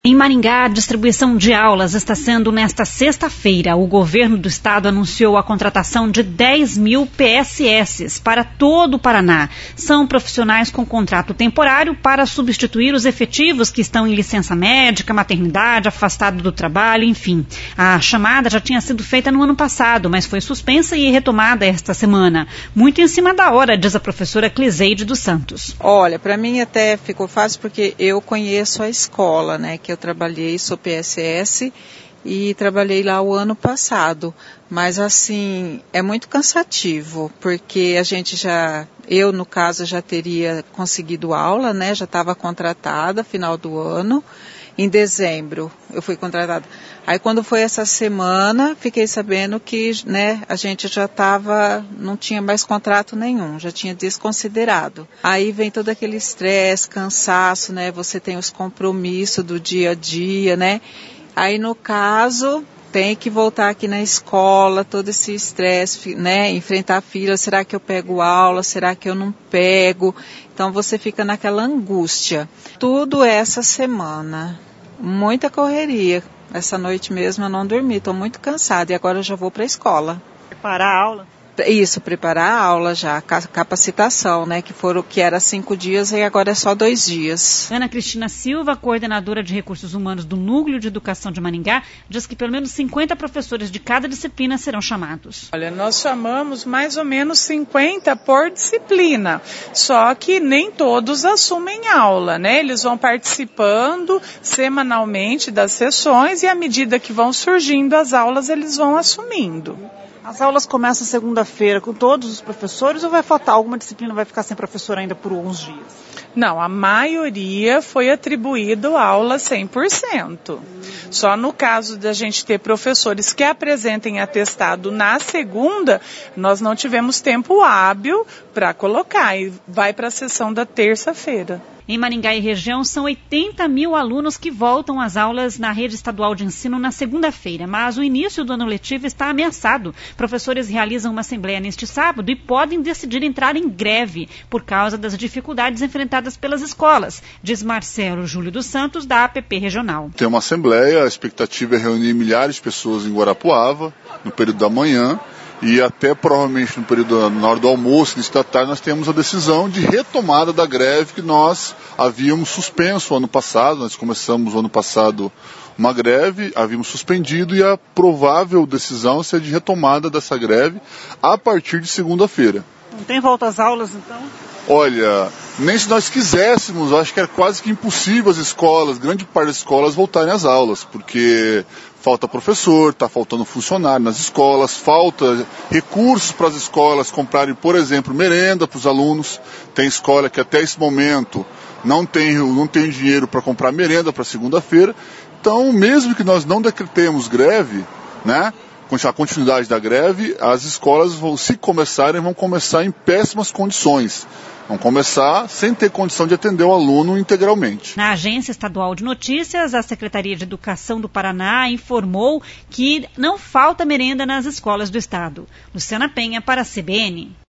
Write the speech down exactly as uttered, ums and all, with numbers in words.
Em Maringá, a distribuição de aulas está sendo nesta sexta-feira. O governo do estado anunciou a contratação de dez mil P S S para todo o Paraná. São profissionais com contrato temporário para substituir os efetivos que estão em licença médica, maternidade, afastado do trabalho, enfim. A chamada já tinha sido feita no ano passado, mas foi suspensa e retomada esta semana. Muito em cima da hora, diz a professora Cliseide dos Santos. Olha, para mim até ficou fácil porque eu conheço a escola, né, que eu trabalhei, sou P S S e trabalhei lá o ano passado, mas assim, é muito cansativo, porque a gente já, eu no caso já teria conseguido aula, né, já estava contratada final do ano, em dezembro eu fui contratada. Aí quando foi essa semana, fiquei sabendo que, né, a gente já estava, não tinha mais contrato nenhum, já tinha desconsiderado. Aí vem todo aquele estresse, cansaço, né, você tem os compromissos do dia a dia, né. Aí no caso, tem que voltar aqui na escola, todo esse estresse, né, enfrentar a fila, será que eu pego aula, será que eu não pego? Então você fica naquela angústia. Tudo essa semana, muita correria. Essa noite mesmo eu não dormi, estou muito cansada e agora eu já vou para a escola. Preparar a aula? Isso, preparar a aula já, capacitação, né, que foram, que era cinco dias e agora é só dois dias. Ana Cristina Silva, coordenadora de recursos humanos do Núcleo de Educação de Maringá, diz que pelo menos cinquenta professores de cada disciplina serão chamados. Olha, nós chamamos mais ou menos cinquenta por disciplina, só que nem todos assumem aula, né? Eles vão participando semanalmente das sessões e à medida que vão surgindo as aulas, eles vão assumindo. As aulas começam segunda-feira com todos os professores ou vai faltar alguma disciplina, vai ficar sem professor ainda por alguns dias? Não, a maioria foi atribuído aula cem por cento. Só no caso da gente ter professores que apresentem atestado na segunda, nós não tivemos tempo hábil para colocar e vai para a sessão da terça-feira. Em Maringá e região, são oitenta mil alunos que voltam às aulas na rede estadual de ensino na segunda-feira, mas o início do ano letivo está ameaçado. Professores realizam uma assembleia neste sábado e podem decidir entrar em greve por causa das dificuldades enfrentadas pelas escolas, diz Marcelo Júlio dos Santos, da A P P Regional. Tem uma assembleia, a expectativa é reunir milhares de pessoas em Guarapuava, no período da manhã, e até provavelmente no período, na hora do almoço, início da tarde, nós temos a decisão de retomada da greve que nós havíamos suspenso ano passado. Nós começamos o ano passado uma greve, havíamos suspendido e a provável decisão seria de retomada dessa greve a partir de segunda-feira. Não tem volta às aulas, então? Olha, nem se nós quiséssemos, eu acho que é quase que impossível as escolas, grande parte das escolas voltarem às aulas, porque falta professor, está faltando funcionário nas escolas, falta recursos para as escolas comprarem, por exemplo, merenda para os alunos. Tem escola que até esse momento não tem, não tem dinheiro para comprar merenda para segunda-feira. Então, mesmo que nós não decretemos greve, né, a continuidade da greve, as escolas, vão, se começarem, vão começar em péssimas condições. Vão começar sem ter condição de atender o aluno integralmente. Na Agência Estadual de Notícias, a Secretaria de Educação do Paraná informou que não falta merenda nas escolas do estado. Luciana Penha para a C B N.